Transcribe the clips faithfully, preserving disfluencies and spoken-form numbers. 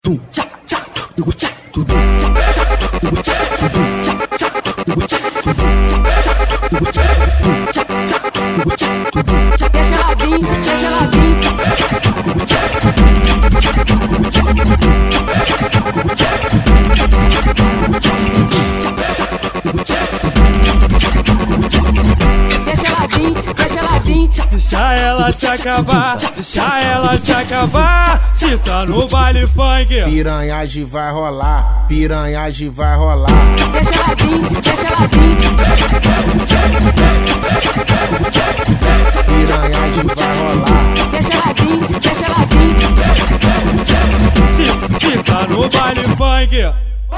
Deixa ela vir, deixa ela vir. Deixa ela vir, deixa ela vir. Deixa ela se acabar, deixa ela se acabar. Se tá no baile funk, piranhagem vai rolar, piranhagem vai rolar. Deixa ela vir, deixa ela vir. Piranhagem vai rolar. Deixa ela vir, deixa ela vir. se, se tá no baile funk.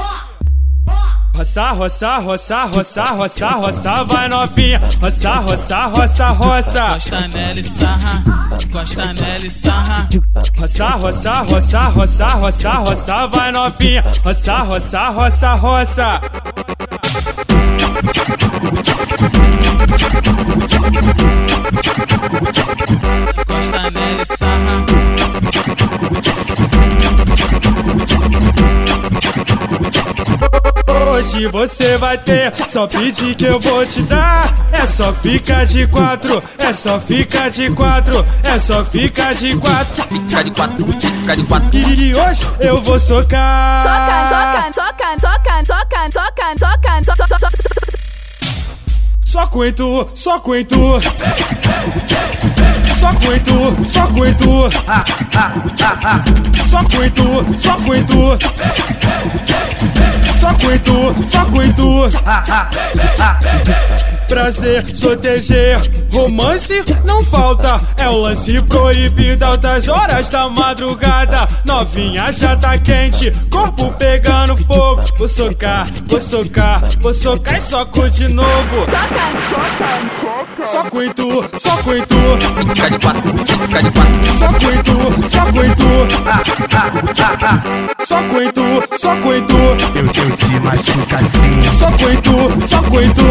Roça, roça, roça, roça, roça, roça, vai novinha. Roça, roça, roça, roça. Costa nela e sarra, costa nela e sarra. Roça, roça, roça, roça, roça, roça, vai novinha. Roça, roça, roça, roça. Costa nela e sarra. Hoje você vai ter, só pedir que eu vou te dar. É só ficar de quatro, é só ficar de quatro, é só ficar de quatro. Fica de quatro, fica de quatro. E hoje eu vou socar. Socan, socan, socan, socan, socan, socan, socan, socan, socan. Só coento, só coento. Só coento, só coento. Só coento, só coento. Só coento, só coento. Prazer, sorteger, romance não falta. É o lance proibido altas horas da madrugada. Novinha já tá quente, corpo pegando fogo. Vou socar, vou socar, vou socar e soco de novo. Só coento, só coento. Fica de quatro, fica de quatro. Só coento, só coento. Só coento, só coento. Eu, eu te machuco assim. Só coento, só coento.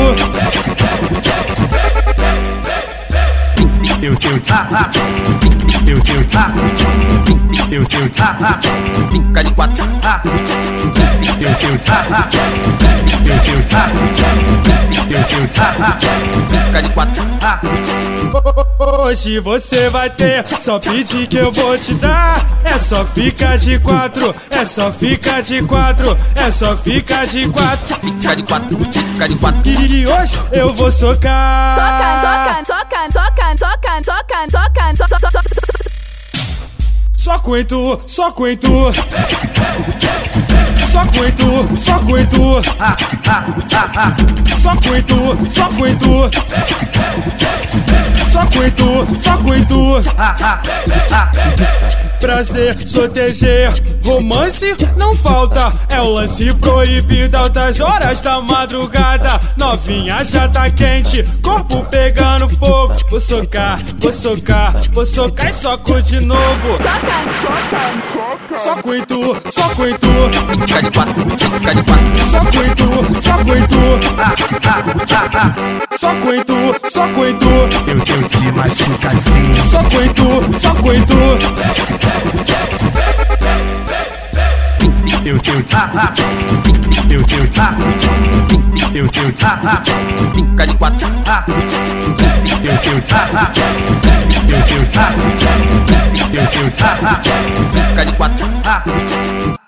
Eu, eu te, eu, eu te, eu, eu te, Fica de quatro. eu, eu te, eu, eu te, eu, eu te. Fica de quatro. Hoje você vai ter, só pedir que eu vou te dar. É só ficar de quatro, é só ficar de quatro, é só ficar de quatro. Fica de quatro, fica de quatro. E hoje eu vou socar. Socan, socan, socan, socan, socan, socan, socan, socan, socan. Só coento, só coento. Só coento, só coento. Só coento, só coento. Só coento, só coento. Prazer, sorteger, romance não falta. É o lance proibido altas horas da madrugada. Novinha já tá quente, corpo pegando fogo. Vou socar, vou socar, vou socar e soco de novo. Só coento, só coento. Fica de quatro, fica de quatro. Só coento, só coento. Só coento, só coento. Eu, eu te machuco assim. Só coento, só coento. Eu, eu te, eu, eu te, eu, eu te. Fica de quatro. Eu, eu te, eu, eu te, eu, eu te. Fica de quatro.